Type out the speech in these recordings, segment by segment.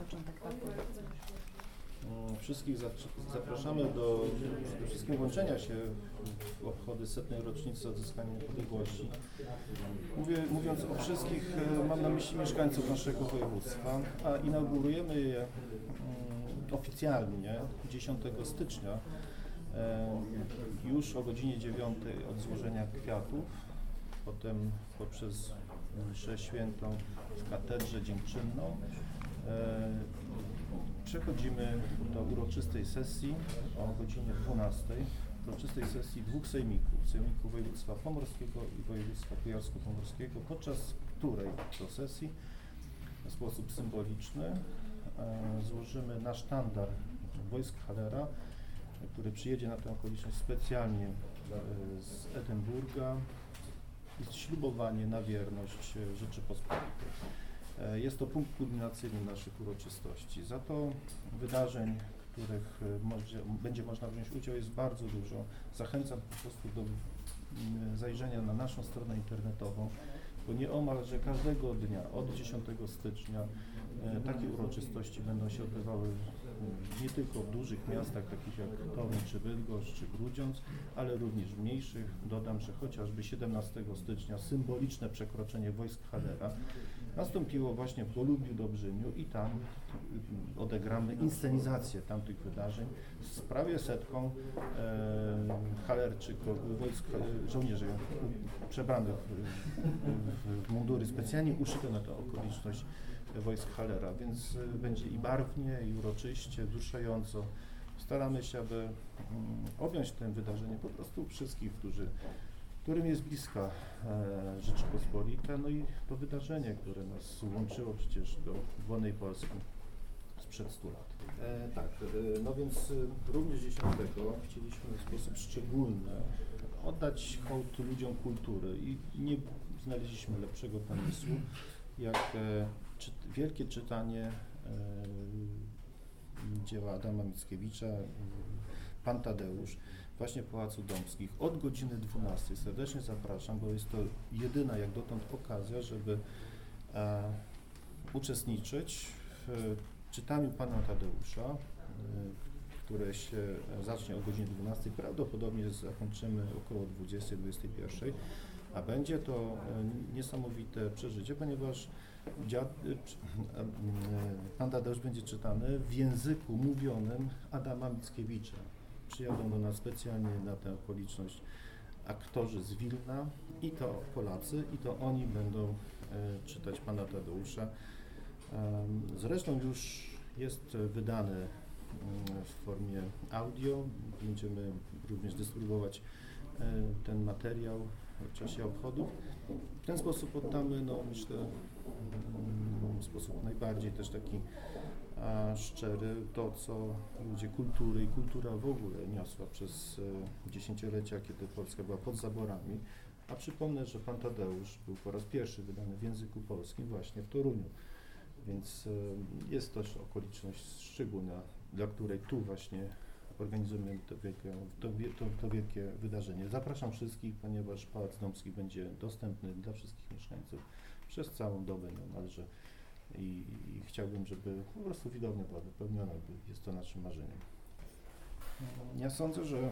początek warto? Wszystkich zapraszamy do przede wszystkim włączenia się w obchody 100. rocznicy odzyskania niepodległości. Mówiąc o wszystkich, mam na myśli mieszkańców naszego województwa, a inaugurujemy je oficjalnie 10 stycznia, już o godzinie 9 od złożenia kwiatów, potem poprzez mszę świętą w katedrze dziękczynną. Przechodzimy do uroczystej sesji o godzinie 12, uroczystej sesji dwóch sejmików województwa pomorskiego i województwa kujawsko-pomorskiego, podczas której do sesji w sposób symboliczny złożymy nasz sztandar wojsk Hallera, który przyjedzie na tę okoliczność specjalnie z Edynburga, i ślubowanie na wierność Rzeczypospolitej. Jest to punkt kulminacyjny naszych uroczystości. Za to wydarzeń, w których będzie można wziąć udział, jest bardzo dużo. Zachęcam po prostu do zajrzenia na naszą stronę internetową, bo nieomalże każdego dnia od 10 stycznia takie uroczystości będą się odbywały nie tylko w dużych miastach takich jak Toruń czy Bydgoszcz czy Grudziądz, ale również w mniejszych. Dodam, że chociażby 17 stycznia symboliczne przekroczenie wojsk Hallera nastąpiło właśnie w Golubiu Dobrzyniu i tam odegramy inscenizację tamtych wydarzeń z prawie setką Hallerczyków, wojsk, żołnierzy przebranych w mundury specjalnie uszyte na tę okoliczność wojsk Hallera, więc będzie i barwnie, i uroczyście, wzruszająco. Staramy się, aby objąć to wydarzenie po prostu wszystkich, którym jest bliska Rzeczypospolita, no i to wydarzenie, które nas łączyło przecież do wolnej Polski sprzed 100 lat. No więc również 10 chcieliśmy w sposób szczególny oddać hołd ludziom kultury i nie znaleźliśmy lepszego pomysłu, jak wielkie czytanie dzieła Adama Mickiewicza, Pan Tadeusz, właśnie w Pałacu Dąbskich od godziny 12. Serdecznie zapraszam, bo jest to jedyna jak dotąd okazja, żeby uczestniczyć w czytaniu Pana Tadeusza, które się zacznie o godzinie 12. Prawdopodobnie zakończymy około 20-21. A będzie to niesamowite przeżycie, ponieważ Pan Tadeusz będzie czytany w języku mówionym Adama Mickiewicza. Przyjadą do nas specjalnie na tę okoliczność aktorzy z Wilna, i to Polacy, i to oni będą czytać Pana Tadeusza. Zresztą już jest wydany w formie audio. Będziemy również dystrybuować ten materiał w czasie obchodów. W ten sposób oddamy, no myślę, w sposób najbardziej też taki szczery to, co ludzie kultury i kultura w ogóle niosła przez dziesięciolecia, kiedy Polska była pod zaborami. A przypomnę, że Pan Tadeusz był po raz pierwszy wydany w języku polskim właśnie w Toruniu. Więc jest też okoliczność szczególna, dla której tu właśnie organizujemy to wielkie wydarzenie. Zapraszam wszystkich, ponieważ Pałac Dąbski będzie dostępny dla wszystkich mieszkańców przez całą dobę niemalże i chciałbym, żeby po prostu widownia była wypełniona, bo jest to naszym marzeniem. Ja sądzę, że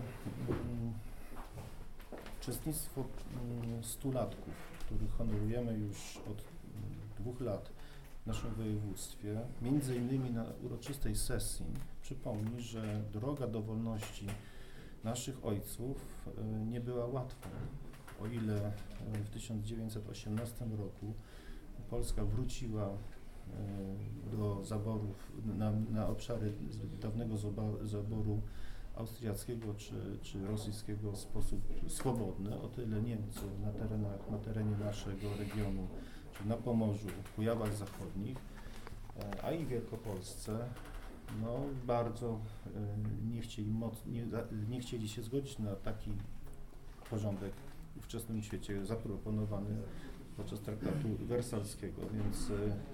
uczestnictwo stulatków, których honorujemy już od 2 lat w naszym województwie, między innymi na uroczystej sesji, przypomni, że droga do wolności naszych ojców nie była łatwa. O ile w 1918 roku Polska wróciła do zaborów, na obszary dawnego zaboru austriackiego czy rosyjskiego w sposób swobodny, o tyle Niemcy na terenie naszego regionu, czy na Pomorzu, w Kujawach Zachodnich, a i w Wielkopolsce, no bardzo nie chcieli się zgodzić na taki porządek w ówczesnym świecie zaproponowany podczas traktatu wersalskiego, więc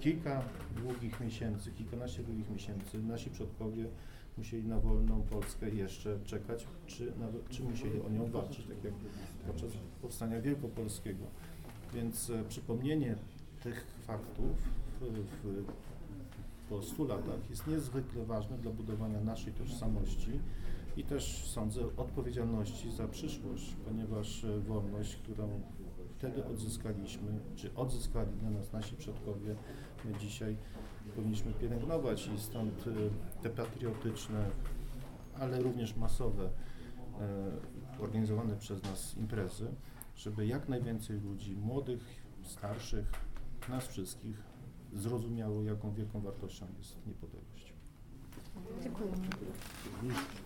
kilkanaście długich miesięcy nasi przodkowie musieli na wolną Polskę jeszcze czekać, czy musieli o nią walczyć, tak jak podczas powstania wielkopolskiego. Więc przypomnienie tych faktów w po 100 latach jest niezwykle ważne dla budowania naszej tożsamości i też sądzę odpowiedzialności za przyszłość, ponieważ wolność, którą wtedy odzyskaliśmy, czy odzyskali dla nas nasi przodkowie, my dzisiaj powinniśmy pielęgnować i stąd te patriotyczne, ale również masowe, organizowane przez nas imprezy, żeby jak najwięcej ludzi, młodych, starszych, nas wszystkich zrozumiało, jaką wielką wartością jest niepodległość. Dziękuję.